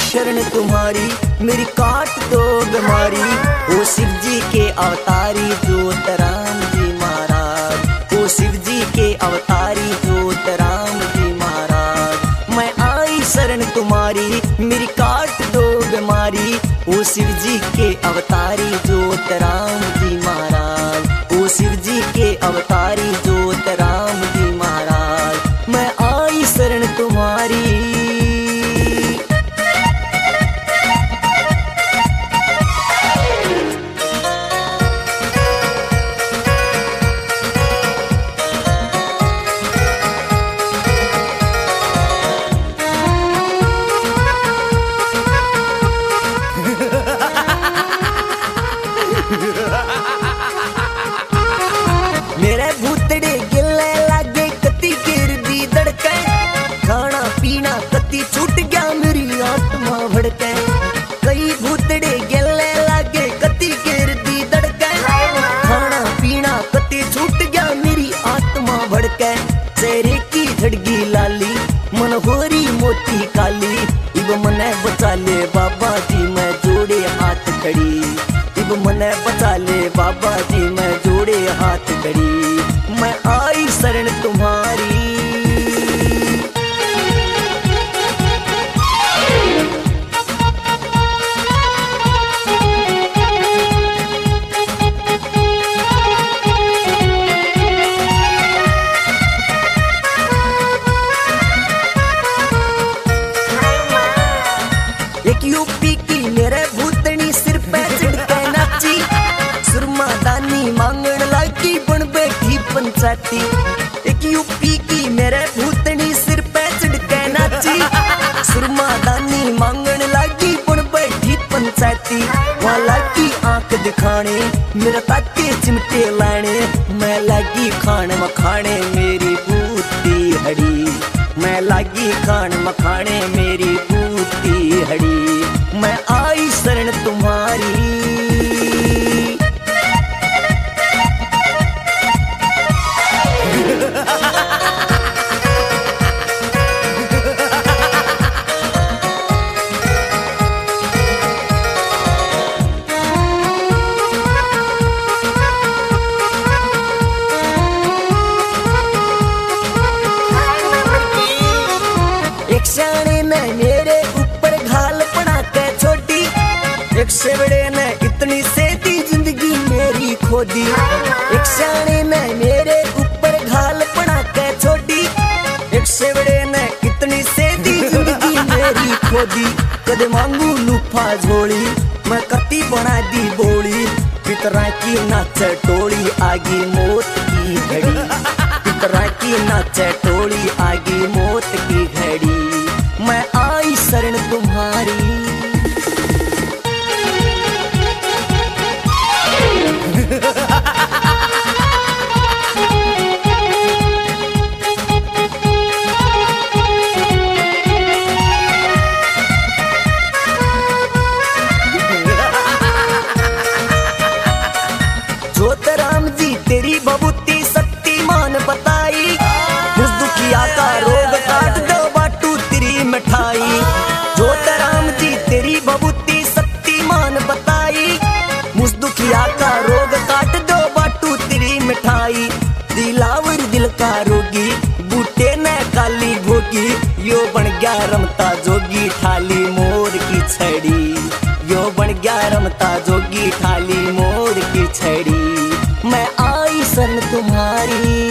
शरण तुम्हारी, मेरी काट दो बीमारी। ओ शिव जी के अवतारी जोत राम जी महाराज, ओ शिव जी के अवतारी जोत राम जी महाराज। मैं आई शरण तुम्हारी, मेरी काट दो बीमारी। ओ शिव जी के अवतारी जोत राम जी महाराज, ओ शिव जी के अवतारी जोत राम जी महाराज। मैं आई शरण तुम्हारी। मेरे भूतड़े गिले लागे कती गिर दी धड़के, खाना पीना कती छूट गया मेरी आत्मा भड़के। कई भूतड़े गिले लागे कती गिर दी धड़के, खाना पीना कती छूट गया मेरी आत्मा भड़के। चेहरे की धड़गी लाली मन होरी मोती काली, इब मने बचा ले बाबा जी मैं जोड़े हाथ खड़ी। इब मने बचा ले बाबा जी मैं जोड़े हाथ खड़ी। मैं आई शरण तुम्हारी। एक यूपी की मेरे भूतनी सिर पे चढ़के नाची, सुरमा दानी मांगण लागी बन बैठी पंचायती। एक यूपी की मेरे भूतनी सिर पे चढ़के नाची, सुरमा दानी मांगण लागी बन बैठी पंचायती। वहाँ लागी आंख दिखाने मेरा ताके चिमटे लाने, मैं लागी खान मखाने मेरी बूती हड़ी। मैं लागी खान मखाने मेरी बूती हड़ी। मैं आई शरण तुम्हारी। एक शाने ने मेरे ऊपर घाल पड़ा के छोटी, एक सेवड़े ने इतनी सेधी जिंदगी मेरी खो दी। एक शाने ने मेरे ऊपर घाल पड़ा के छोटी, एक सेवड़े ने इतनी सेधी जिंदगी मेरी खो दी। कदे मांगू लूफा झोली मैं कती बना दी बोली, पितरा की नाच टोली आगी मौत की घड़ी। पितरा की नाच टोली आगी मौत की घड़ी। मैं आई शरण तुम्हारी। जोत राम जी तेरी बबूती शक्तिमान बताई, उस दुखिया का रोग काट दो बाटू तेरी मिठाई। जोत राम जी तेरी बबूती शक्तिमान बताई, मुझ दुखिया का रोग काट दो बाटू तेरी मिठाई। दिलावर दिल का रोगी बूटे ने काली भोगी, यो बन गया रमता जोगी ठाली मोर की छड़ी। यो बन गया रमता जोगी ठाली मोर की छड़ी। मैं आई शरण तुम्हारी।